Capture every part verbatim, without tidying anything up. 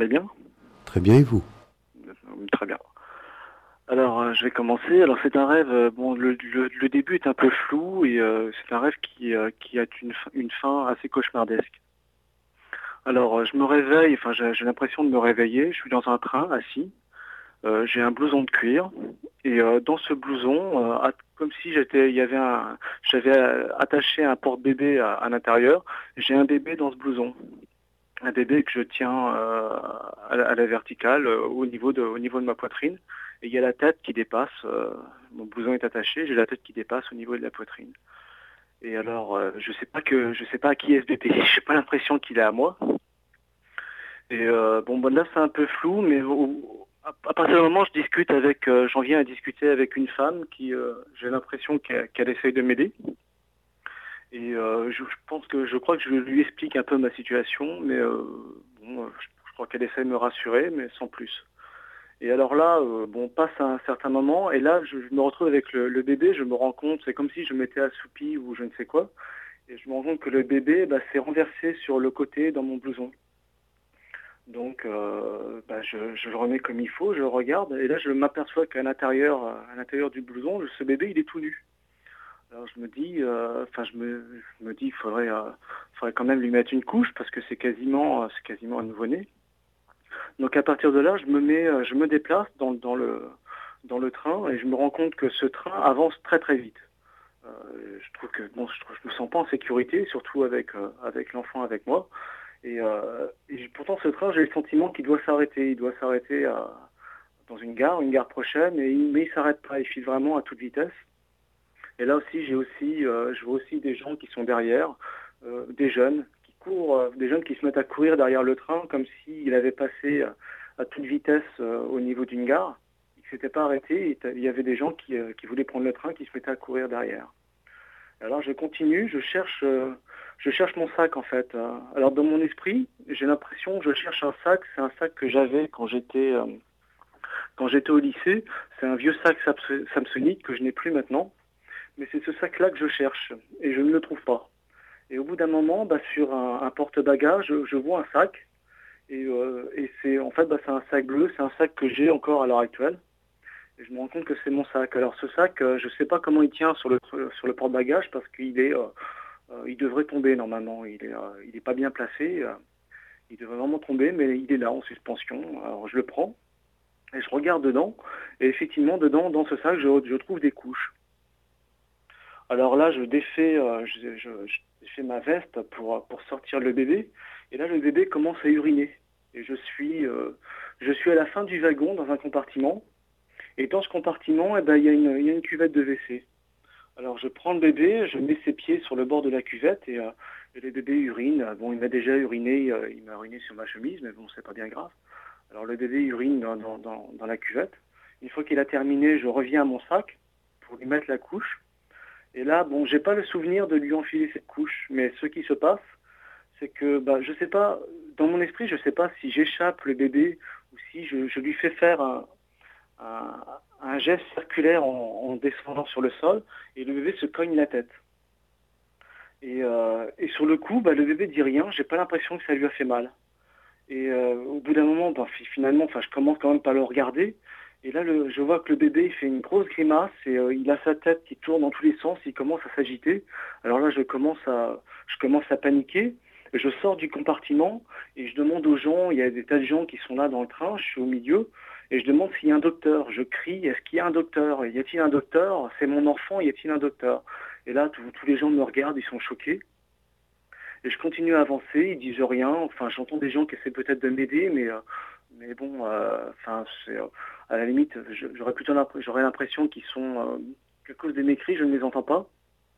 allez bien? Très bien, et vous? Euh, Très bien. Alors, euh, je vais commencer. Alors, c'est un rêve. euh, bon, le, le- le début est un peu flou et euh, c'est un rêve qui, euh, qui a une, fin- une fin assez cauchemardesque. Alors, euh, je me réveille. Enfin, j'ai j'ai l'impression de me réveiller. Je suis dans un train assis. Euh, j'ai un blouson de cuir et euh, dans ce blouson, euh, à- comme si j'étais, il y avait un, j'avais euh, attaché un porte-bébé à, à l'intérieur. J'ai un bébé dans ce blouson. Un bébé que je tiens euh, à, la, à la verticale, euh, au niveau de, au niveau de ma poitrine. Et il y a la tête qui dépasse. Euh, mon blouson est attaché, j'ai la tête qui dépasse au niveau de la poitrine. Et alors, euh, je sais pas que, je sais pas à qui est ce bébé. J'ai pas l'impression qu'il est à moi. Et euh, bon, bon, là c'est un peu flou, mais au- à, à partir du moment où je discute avec, euh, j'en viens à discuter avec une femme qui, euh, j'ai l'impression qu'elle qu'elle essaye de m'aider. Et euh, je, je pense que je crois que je lui explique un peu ma situation, mais euh, bon, euh, je, je crois qu'elle essaie de me rassurer, mais sans plus. Et alors là, euh, bon, passe un certain moment, et là, je, je me retrouve avec le, le bébé, je me rends compte, c'est comme si je m'étais assoupi ou je ne sais quoi, et je me rends compte que le bébé, bah, s'est renversé sur le côté dans mon blouson. Donc, euh, bah, je, je le remets comme il faut, je le regarde, et là, je m'aperçois qu'à l'intérieur, euh, à l'intérieur du blouson, ce bébé, il est tout nu. Alors je me dis, euh, enfin je me, je me dis, il faudrait, euh, faudrait quand même lui mettre une couche parce que c'est quasiment, euh, c'est quasiment un nouveau-né. Donc à partir de là, je me mets, euh, je me déplace dans, dans le, dans le train et je me rends compte que ce train avance très très vite. Euh, je trouve que bon, je, trouve, je me sens pas en sécurité, surtout avec, euh, avec l'enfant avec moi. Et, euh, et pourtant ce train, j'ai le sentiment qu'il doit s'arrêter. Il doit s'arrêter à- dans une gare, une gare prochaine, et il, mais il s'arrête pas. Il file vraiment à toute vitesse. Et là aussi, j'ai aussi, euh, je vois aussi des gens qui sont derrière, euh, des jeunes qui courent, euh, des jeunes qui se mettent à courir derrière le train comme s'il avait passé euh, à toute vitesse euh, au niveau d'une gare. Il ne s'était pas arrêté. Et il y avait des gens qui, euh, qui voulaient prendre le train, qui se mettaient à courir derrière. Alors je continue, je cherche, euh, je cherche mon sac en fait. Euh, Alors dans mon esprit, j'ai l'impression que je cherche un sac. C'est un sac que j'avais quand j'étais euh, quand j'étais au lycée. C'est un vieux sac Samsonite que je n'ai plus maintenant. Mais c'est ce sac-là que je cherche et je ne le trouve pas. Et au bout d'un moment, bah, sur un, un porte-bagages, je, je vois un sac et, euh, et c'est en fait bah, c'est un sac bleu, c'est un sac que j'ai encore à l'heure actuelle. Et je me rends compte que c'est mon sac. Alors ce sac, euh, je ne sais pas comment il tient sur le sur le porte-bagages parce qu'il est, euh, euh, il devrait tomber normalement. Il est, euh, il est pas bien placé. Euh, il devrait vraiment tomber, mais il est là en suspension. Alors je le prends et je regarde dedans et effectivement dedans, dans ce sac, je, je trouve des couches. Alors là, je défais, euh, je, je, je défais ma veste pour, pour sortir le bébé. Et là, le bébé commence à uriner. Et je suis, euh, je suis à la fin du wagon dans un compartiment. Et dans ce compartiment, eh ben, il y a une, il y a une cuvette de W C. Alors je prends le bébé, je mets ses pieds sur le bord de la cuvette et, euh, et le bébé urine. Bon, il m'a déjà uriné, euh, il m'a uriné sur ma chemise, mais bon, c'est pas bien grave. Alors le bébé urine dans, dans, dans, dans la cuvette. Une fois qu'il a terminé, je reviens à mon sac pour lui mettre la couche. Et là, bon, j'ai pas le souvenir de lui enfiler cette couche, mais ce qui se passe, c'est que, bah, je sais pas, dans mon esprit, je sais pas si j'échappe le bébé ou si je, je lui fais faire un, un, un geste circulaire en, en descendant sur le sol et le bébé se cogne la tête. Et, euh, et sur le coup, bah, le bébé dit rien, j'ai pas l'impression que ça lui a fait mal. Et euh, au bout d'un moment, bah, finalement, enfin, je commence quand même par le regarder. Et là, le, je vois que le bébé il fait une grosse grimace et euh, il a sa tête qui tourne dans tous les sens. Il commence à s'agiter. Alors là, je commence à, je commence à paniquer. Je sors du compartiment et je demande aux gens. Il y a des tas de gens qui sont là dans le train. Je suis au milieu et je demande s'il y a un docteur. Je crie, est-ce qu'il y a un docteur? Y a-t-il un docteur? C'est mon enfant. Y a-t-il un docteur? Et là, tous tous les gens me regardent. Ils sont choqués. Et je continue à avancer, ils disent rien. Enfin, j'entends des gens qui essaient peut-être de m'aider, mais, euh, mais bon, euh, enfin, c'est, euh, à la limite, je- j'aurais plutôt l'impr- j'aurais l'impression qu'ils sont, euh, qu'à cause de mes cris, je ne les entends pas.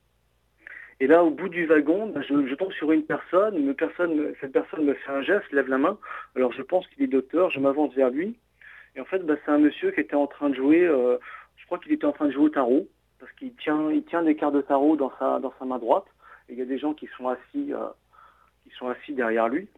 Et là, au bout du wagon, ben, je, je tombe sur une personne, une personne, me- cette personne me fait un geste, lève la main. Alors je pense qu'il est docteur, je m'avance vers lui. Et en fait, ben, c'est un monsieur qui était en train de jouer, euh, je crois qu'il était en train de jouer au tarot, parce qu'il tient, il tient des cartes de tarot dans sa, dans sa main droite. Et il y a des gens qui sont assis, euh, qui sont assis derrière lui.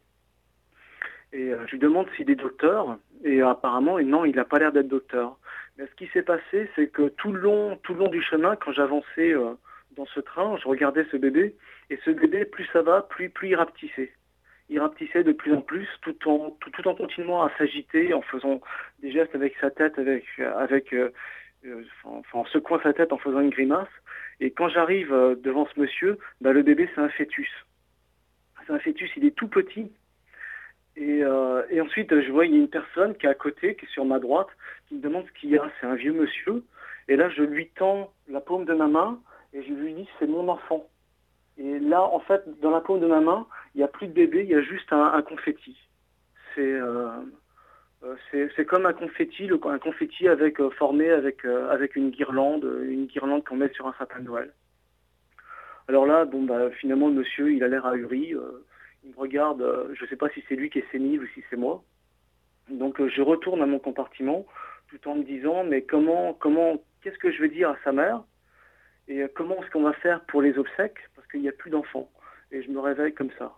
Et euh, je lui demande s'il est docteur, et euh, apparemment, non, il n'a pas l'air d'être docteur. Mais ce qui s'est passé, c'est que tout le long, tout le long du chemin, quand j'avançais euh, dans ce train, je regardais ce bébé, et ce bébé, plus ça va, plus, plus il rapetissait. il rapetissait de plus en plus, tout en, tout, tout en continuant à s'agiter, en faisant des gestes avec sa tête, avec, avec, euh, euh, enfin, en secouant sa tête, en faisant une grimace. Et quand j'arrive euh, devant ce monsieur, bah, le bébé, c'est un fœtus. C'est un fœtus, il est tout petit. Et, euh, et ensuite, je vois, il y a une personne qui est à côté, qui est sur ma droite, qui me demande ce qu'il y a. C'est un vieux monsieur. Et là, je lui tends la paume de ma main et je lui dis, c'est mon enfant. Et là, en fait, dans la paume de ma main, il n'y a plus de bébé, il y a juste un, un confetti. C'est euh, euh, c'est c'est comme un confetti, le, un confetti avec, euh, formé avec, euh, avec une guirlande, une guirlande qu'on met sur un sapin de Noël. Alors là, bon, bah, finalement, le monsieur, il a l'air ahuri. Euh, il me regarde, euh, je ne sais pas si c'est lui qui est sénile ou si c'est moi. Donc euh, je retourne à mon compartiment tout en me disant, mais comment, comment, qu'est-ce que je vais dire à sa mère? Et euh, comment est-ce qu'on va faire pour les obsèques? Parce qu'il n'y a plus d'enfants. Et je me réveille comme ça.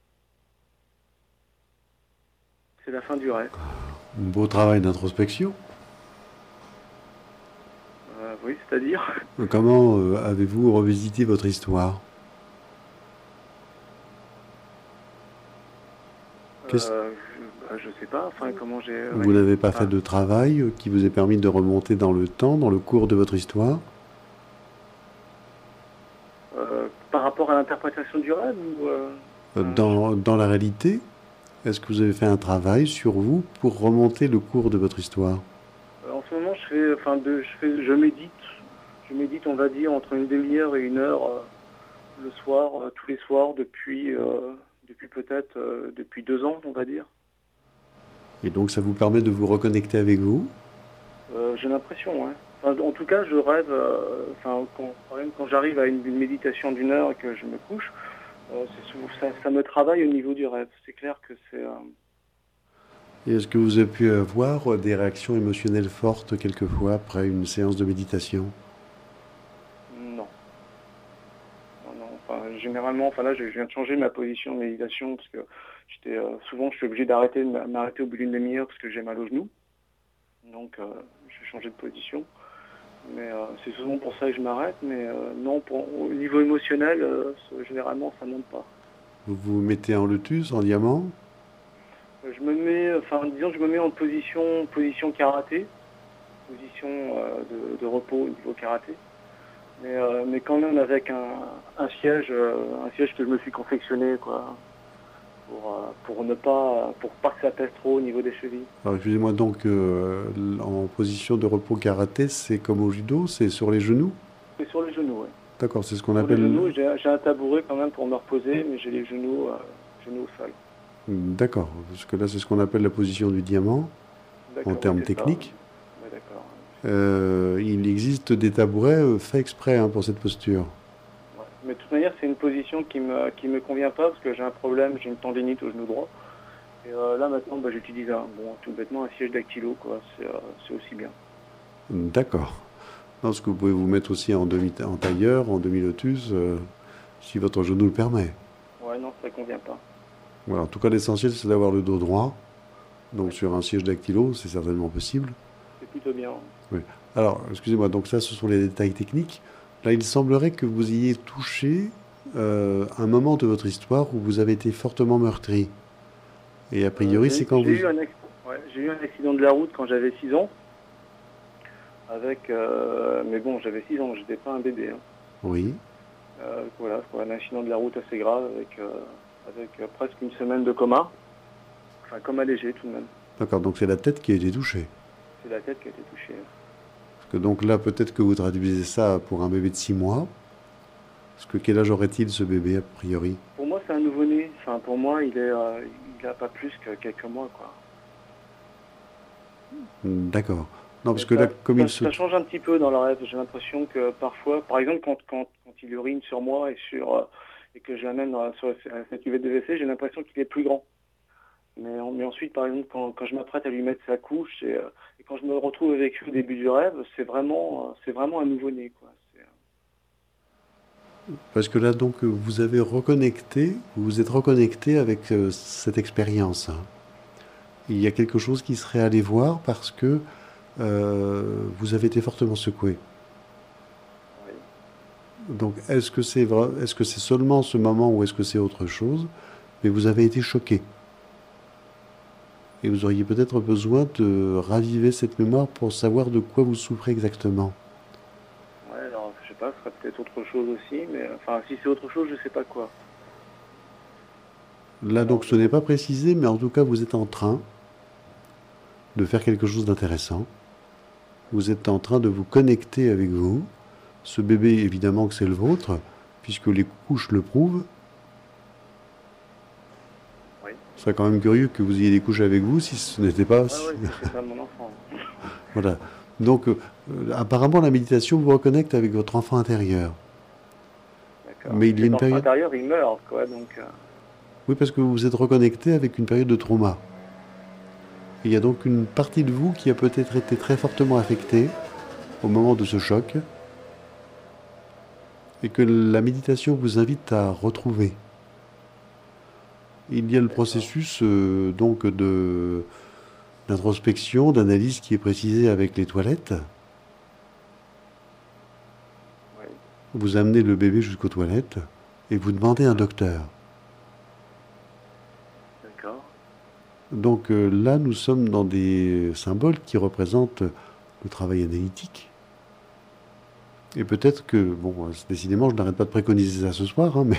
C'est la fin du rêve. Un beau travail d'introspection. Euh, oui, c'est-à-dire Comment euh, avez-vous revisité votre histoire? Qu'est-ce- euh, je, bah, je sais pas, enfin, comment j'ai... Vous Oui. n'avez pas fait Enfin, de travail euh, qui vous ait permis de remonter dans le temps, dans le cours de votre histoire? euh, par rapport à l'interprétation du rêve ou... euh, Euh, enfin, je- Dans, dans la réalité, est-ce que vous avez fait un travail sur vous pour remonter le cours de votre histoire? euh, en ce moment, je fais, enfin, de, je fais, je médite. Je médite, on va dire, entre une demi-heure et une heure euh, le soir, euh, tous les soirs, depuis, euh, depuis peut-être, euh, depuis deux ans, on va dire. Et donc ça vous permet de vous reconnecter avec vous? Euh, j'ai l'impression, hein. Enfin, en tout cas, je rêve, euh, enfin, quand, par exemple, quand j'arrive à une, une méditation d'une heure et que je me couche, euh, c'est souvent- ça, ça me travaille au niveau du rêve. C'est clair que c'est... euh, Et est-ce que vous avez pu avoir euh, des réactions émotionnelles fortes quelquefois après une séance de méditation? non. Non, non. Enfin, généralement, enfin là, je, je viens de changer ma position de méditation parce que j'étais, euh, souvent, je suis obligé d'arrêter, de m'a- m'arrêter au bout d'une demi-heure parce que j'ai mal au genou. Donc, euh, je vais changer de position. Mais euh, c'est souvent pour ça que je m'arrête. Mais euh, non, pour, au niveau émotionnel, euh, ça- généralement, ça monte pas. Vous vous mettez en lotus, en diamant? Euh, Je me mets, enfin, disons que je me mets en position, position karaté, position euh, de, de repos au niveau karaté. Mais, euh, mais quand même avec un, un siège, euh, un siège que je me suis confectionné, quoi, pour, euh, pour ne pas, pour pas que ça pèse trop au niveau des chevilles. Alors excusez-moi donc, euh, en position de repos karaté, c'est comme au judo, c'est sur les genoux? C'est sur les genoux, oui. D'accord, c'est ce qu'on Sur les appelle... genoux, j'ai j'ai un tabouret quand même pour me reposer, mais j'ai les genoux, euh, genoux au sol. D'accord, parce que là c'est ce qu'on appelle la position du diamant, en D'accord, oui, termes c'est ça. techniques. Ouais, d'accord. Euh, il existe des tabourets euh, faits exprès hein, pour cette posture. Ouais. Mais de toute manière, c'est une position qui me, qui me convient pas parce que j'ai un problème, j'ai une tendinite au genou droit. Et euh, là maintenant, bah, j'utilise un, bon, tout bêtement un siège dactylo, quoi. C'est euh, c'est aussi bien. D'accord. Non, parce que vous pouvez vous mettre aussi en, demi, en tailleur, en demi-lotus, euh, si votre genou le permet. Ouais, non, ça convient pas. Voilà, en tout cas, l'essentiel, c'est d'avoir le dos droit. Donc Ouais, sur un siège dactylo, c'est certainement possible. c'est plutôt bien. Oui. Alors, excusez-moi, donc ça, ce sont les détails techniques. Là, il semblerait que vous ayez touché euh, un moment de votre histoire où vous avez été fortement meurtri. Et a Euh, priori, c'est j'ai quand j'ai vous... eu un, ex- ouais, j'ai eu un accident de la route quand j'avais six ans. Avec, euh, mais bon, j'avais six ans, j'étais pas un bébé, hein. Oui, Euh, voilà, quoi, un accident de la route assez grave avec, euh, avec euh, presque une semaine de coma. Enfin, coma léger tout de même. d'accord, donc c'est la tête qui a été touchée. C'est la tête qui a été touchée. Parce que donc là, peut-être que vous traduisez ça pour un bébé de six mois. Parce que quel âge aurait-il ce bébé, a priori? Pour moi, c'est un nouveau-né. Enfin, pour moi, il est, euh, il a pas plus que quelques mois, quoi. Hmm, d'accord. Non, parce Mais que là, ça, comme ça, il se... ça change un petit peu dans le rêve. J'ai l'impression que parfois, par exemple, quand, quand, quand il urine sur moi et sur euh, et que je l'amène dans la- sur la cuvette de W C, j'ai l'impression qu'il est plus grand. Mais, en- mais ensuite, par exemple, quand, quand je m'apprête à lui mettre sa couche et, euh, et quand je me retrouve avec lui au début du rêve, c'est vraiment, euh, c'est vraiment un nouveau-né, quoi. C'est, euh, Parce que là, donc, vous avez reconnecté, vous vous êtes reconnecté avec euh, cette expérience, hein. Il y a quelque chose qui serait allé voir parce que euh, vous avez été fortement secoué. oui. Donc, est-ce que c'est vrai, est-ce que c'est seulement ce moment ou est-ce que c'est autre chose? mais vous avez été choqué. Et vous auriez peut-être besoin de raviver cette mémoire pour savoir de quoi vous souffrez exactement. Ouais, alors je sais pas, ce serait peut-être autre chose aussi, mais enfin si c'est autre chose, je sais pas quoi. Là, Alors donc, je ce n'est vois. pas précisé, mais en tout cas, vous êtes en train de faire quelque chose d'intéressant. Vous êtes en train de vous connecter avec vous. Ce bébé, évidemment que c'est le vôtre, puisque les couches le prouvent. Oui. Ce serait quand même curieux que vous ayez des couches avec vous si ce n'était pas... Ouais, ouais, c'était pas mon enfant. Voilà. Donc, euh, apparemment, la méditation vous reconnecte avec votre enfant intérieur. D'accord. Mais Mais il y a cet une enfant période... intérieur, il meurt, quoi, donc. euh, Oui, parce que vous vous êtes reconnecté avec une période de trauma. Il y a donc une partie de vous qui a peut-être été très fortement affectée au moment de ce choc et que la méditation vous invite à retrouver. Il y a le D'accord. processus euh, donc de d'introspection, d'analyse qui est précisé avec les toilettes. Oui. Vous amenez le bébé jusqu'aux toilettes et vous demandez un docteur. D'accord. Donc euh, là, nous sommes dans des symboles qui représentent le travail analytique. Et peut-être que, bon, décidément, je n'arrête pas de préconiser ça ce soir, hein, mais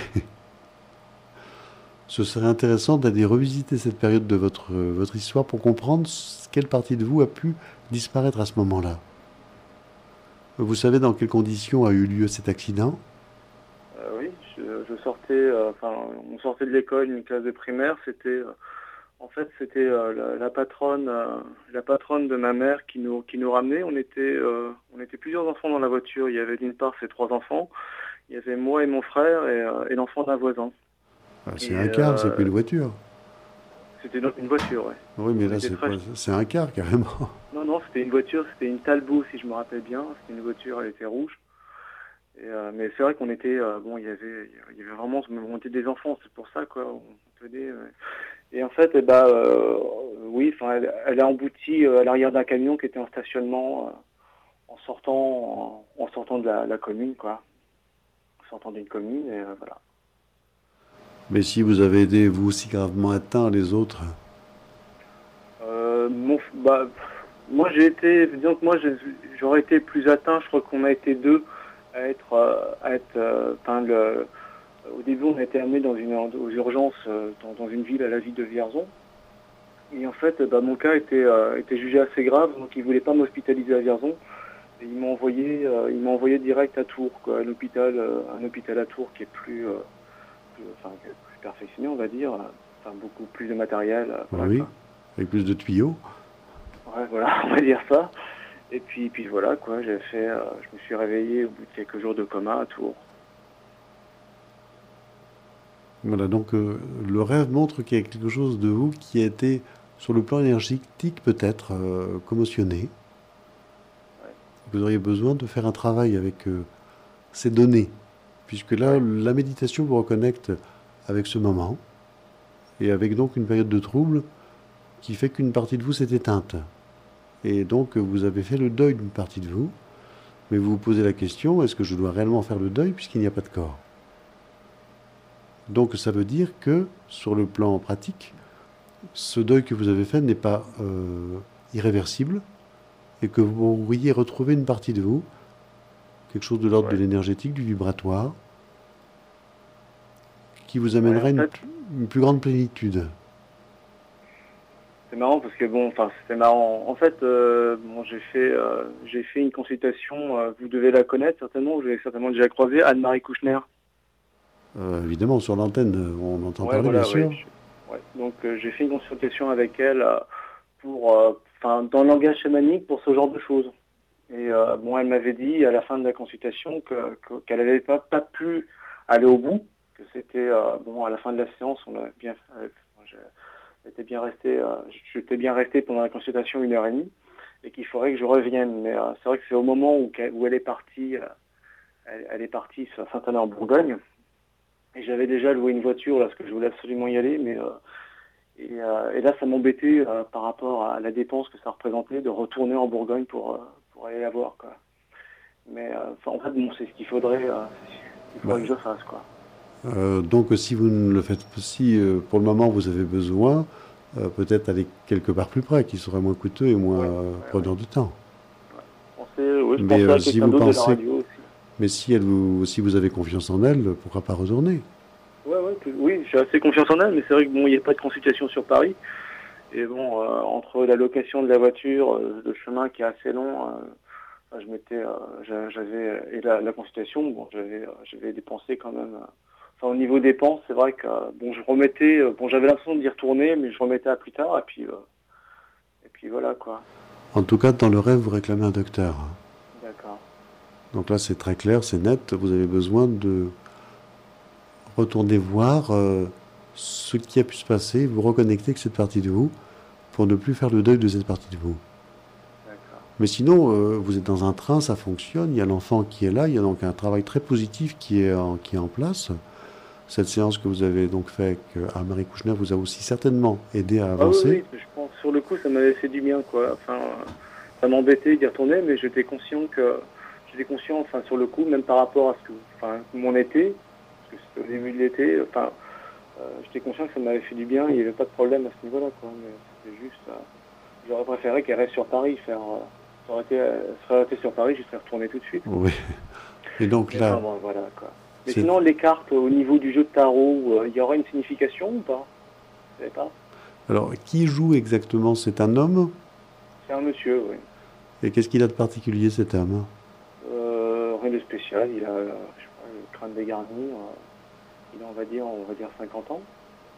ce serait intéressant d'aller revisiter cette période de votre, euh, votre histoire pour comprendre quelle partie de vous a pu disparaître à ce moment-là. Vous savez dans quelles conditions a eu lieu cet accident? Euh, oui, je, je sortais, euh, enfin, on sortait de l'école, une classe de primaire, c'était, euh, en fait, c'était euh, la, la patronne, euh, la patronne de ma mère qui nous, qui nous ramenait. On était, euh, on était plusieurs enfants dans la voiture. Il y avait d'une part ses trois enfants, il y avait moi et mon frère et, euh, et l'enfant d'un voisin. Ah, c'est Et un car, c'est plus euh, une voiture. c'était dans une voiture, ouais. Oui, mais On là, était c'est très, pas, c'est un car carrément. non, non, c'était une voiture, c'était une Talbot si je me rappelle bien. C'était une voiture, elle était rouge. Et, euh, mais c'est vrai qu'on était, euh, bon, il y avait, il y avait vraiment, on était des enfants, c'est pour ça, quoi. On tenait, ouais. Et en fait, eh ben, euh, oui, enfin, elle, elle a embouti euh, à l'arrière d'un camion qui était en stationnement euh, en sortant, en, en sortant de la, la commune, quoi. En sortant d'une commune, et euh, voilà. Mais si vous avez été, vous aussi gravement atteint, les autres, Euh, mon, bah, pff, moi, j'ai été, disons que moi, j'ai- j'aurais été plus atteint. Je crois qu'on a été deux à être, euh, à être, euh, enfin, le, au début, on a été amené dans une, aux urgences euh, dans, dans une ville à la ville de Vierzon. Et en fait, bah, mon cas était, euh, était jugé assez grave, donc ils voulaient pas m'hospitaliser à Vierzon. Et ils m'ont envoyé, euh, ils m'ont envoyé direct à Tours, quoi, un hôpital, euh, un hôpital à Tours qui est plus, euh, plus, enfin, qui est plus perfectionné, on va dire, euh, enfin beaucoup plus de matériel, euh, voilà oui, quoi. avec plus de tuyaux. Ouais, voilà, on va dire ça. Et puis, puis voilà quoi, j'ai fait, euh, je me suis réveillé au bout de quelques jours de coma à Tours. Voilà, donc euh, le rêve montre qu'il y a quelque chose de vous qui a été, sur le plan énergétique, peut-être euh, commotionné. Ouais, Vous auriez besoin de faire un travail avec euh, ces données, puisque là, ouais, la méditation vous reconnecte avec ce moment, et avec donc une période de trouble qui fait qu'une partie de vous s'est éteinte. Et donc, vous avez fait le deuil d'une partie de vous, mais vous vous posez la question, est-ce que je dois réellement faire le deuil puisqu'il n'y a pas de corps? Donc, ça veut dire que, sur le plan pratique, ce deuil que vous avez fait n'est pas euh, irréversible, et que vous pourriez retrouver une partie de vous, quelque chose de l'ordre de ouais, l'énergétique, du vibratoire, qui vous ouais. En amènerait une, fait, une plus grande plénitude. c'est marrant parce que bon, enfin, c'était marrant. En fait, euh, bon, j'ai fait, euh, j'ai fait une consultation. Euh, vous devez la connaître certainement. Vous l'avez certainement déjà croisée, Anne-Marie Kouchner. Euh, évidemment, sur l'antenne, on entend Ouais, parler, bien voilà, ouais. sûr. je- ouais. Donc euh, j'ai fait une consultation avec elle euh, pour, euh, enfin, dans le langage chamanique pour ce genre de choses. Et euh, bon, elle m'avait dit à la fin de la consultation que, que- qu'elle n'avait pas, pas pu aller au bout, que c'était euh, bon à la fin de la séance, on a bien, euh, je- j'étais bien resté, euh, j'étais bien resté pendant la consultation une heure et demie, et qu'il faudrait que je revienne. Mais euh, c'est vrai que c'est au moment où, qu'elle- où elle est partie, euh, elle, elle est partie à Saint-Anne en Bourgogne. Et j'avais déjà loué une voiture là, parce que je voulais absolument y aller, mais euh, et, euh, et là ça m'embêtait euh, par rapport à la dépense que ça représentait de retourner en Bourgogne pour euh, pour aller la voir quoi. Mais euh, enfin, en fait bon c'est ce qu'il faudrait, euh, c'est ce qu'il Bah, faudrait que je fasse quoi. Euh, donc si vous ne le faites, si euh, pour le moment vous avez besoin, euh, peut-être aller quelque part plus près, qui serait moins coûteux et moins Ouais, euh, ouais, ouais. preneur de temps. Ouais. Je pensais, ouais, je Mais pensais euh, à si quelqu'un vous d'autre de la pensez, radio aussi. mais si elle vous, si vous avez confiance en elle, pourquoi pas retourner? Ouais, ouais, que- oui, j'ai assez confiance en elle, mais c'est vrai que bon, il n'y a pas de consultation sur Paris. Et bon, euh, entre la location de la voiture, euh, le chemin qui est assez long, euh, enfin, je m'étais, euh, j'a- j'avais et la, la consultation, bon, j'avais, euh, j'avais dépensé quand même. euh, Enfin, au niveau dépenses, c'est vrai que euh, bon, je remettais, euh, bon, j'avais l'impression d'y retourner, mais je remettais à plus tard, et puis, euh, et puis voilà quoi. En tout cas, dans le rêve, vous réclamez un docteur. D'accord. Donc là, c'est très clair, c'est net. Vous avez besoin de retourner voir euh, ce qui a pu se passer, vous reconnecter avec cette partie de vous pour ne plus faire le deuil de cette partie de vous. D'accord. Mais sinon, euh, vous êtes dans un train, ça fonctionne, il y a l'enfant qui est là, il y a donc un travail très positif qui est en, qui est en place. Cette séance que vous avez donc fait avec euh, Marie Kouchner vous a aussi certainement aidé à Ah oui, avancer. oui, je pense sur le coup, ça m'avait fait du bien, quoi. Enfin, euh, ça m'embêtait d'y retourner, mais j'étais conscient que, j'étais conscient, enfin, sur le coup, même par rapport à ce que, enfin, mon été, parce que c'était au début de l'été, enfin, euh, j'étais conscient que ça m'avait fait du bien, il n'y avait pas de problème à ce niveau-là, quoi. Mais c'était juste, euh, j'aurais préféré qu'elle reste sur Paris, faire, euh, ça aurait été, euh, ça aurait été sur Paris, j'y serais retourné tout de suite. Oui. Et donc Mais enfin, là, bon, voilà, quoi. Mais c'est... sinon, les cartes au niveau du jeu de tarot, euh, il y aura une signification ou pas? Vous savez pas? Alors, qui joue exactement? C'est un homme? C'est un monsieur, oui. Et qu'est-ce qu'il a de particulier cet homme? Euh, rien de spécial, il a, euh, je sais pas, le crâne dégarni, euh, il a, on va dire, on va dire cinquante ans.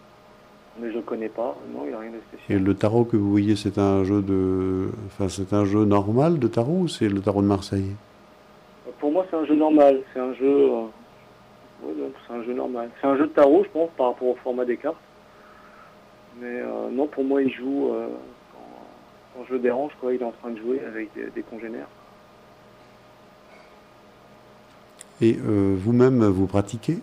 Mais je connais pas, non, il a rien de Et spécial. le tarot que vous voyez, c'est un jeu de... Enfin, c'est un jeu normal de tarot ou c'est le tarot de Marseille? Euh, Pour moi, c'est un jeu normal, c'est un jeu, euh, ouais, non, c'est un jeu normal. C'est un jeu de tarot, je pense, par rapport au format des cartes. Mais euh, non, pour moi, il joue euh, quand, quand je le dérange, quoi, il est en train de jouer avec des, des congénères. Et euh, vous-même, vous pratiquez?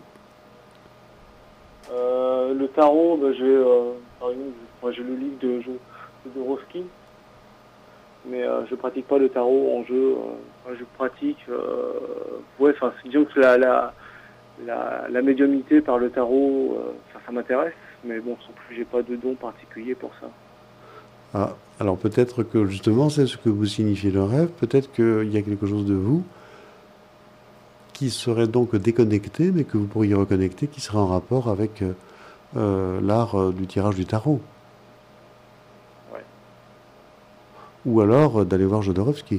Euh, le tarot, bah, j'ai, euh, par exemple, moi, j'ai le livre de jeu de Dorowski. Mais euh, je pratique pas le tarot en jeu. Euh, je pratique, euh, ouais, enfin, disons que la, la, la, la médiumnité par le tarot, euh, ça, ça m'intéresse, mais bon, sans plus, j'ai pas de don particulier pour ça. Ah, alors peut-être que justement, c'est ce que vous signifiez le rêve. Peut-être qu'il y a quelque chose de vous qui serait donc déconnecté, mais que vous pourriez reconnecter, qui serait en rapport avec euh, euh, l'art euh, du tirage du tarot. Ouais, Ou alors euh, d'aller voir Jodorowsky.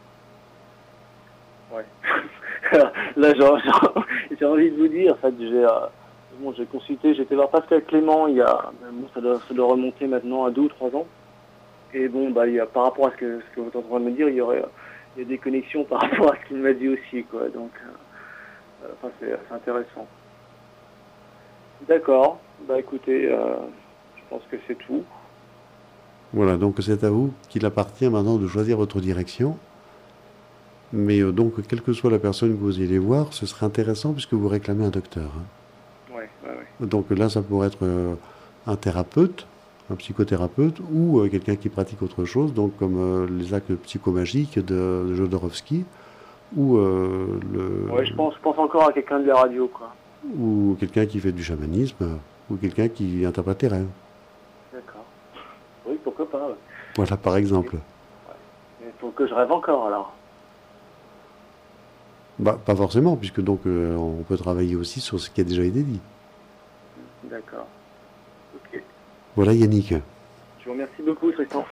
ouais. Là, j'ai j'ai envie de vous dire, en fait, j'ai euh, bon, j'ai consulté, j'étais voir Pascal Clément il y a, bon, ça doit, ça doit remonter maintenant à deux ou trois ans. Et bon, bah, il y a, par rapport à ce que, ce que vous êtes en train de me dire, il y aurait, il y a des connexions par rapport à ce qu'il m'a dit aussi, quoi. Donc, euh, enfin, c'est c'est intéressant. D'accord. Bah écoutez, euh, je pense que c'est tout. Voilà, donc c'est à vous qu'il appartient maintenant de choisir votre direction. Mais euh, donc, quelle que soit la personne que vous allez voir, ce serait intéressant puisque vous réclamez un docteur. Hein. Ouais, ouais, ouais. Donc là, ça pourrait être euh, un thérapeute, un psychothérapeute ou euh, quelqu'un qui pratique autre chose, donc comme euh, les actes psychomagiques de, de Jodorowsky ou, euh, le, Ouais, je pense, je pense encore à quelqu'un de la radio, quoi. ou quelqu'un qui fait du chamanisme ou quelqu'un qui interprète les rêves. D'accord. Oui, pourquoi pas, ouais. Voilà, par Ok. exemple. Ouais. Mais faut que je rêve encore, alors. Bah, pas forcément, puisque donc euh, on peut travailler aussi sur ce qui a déjà été dit. D'accord. Ok. Voilà Yannick. Je vous remercie beaucoup, Tristan.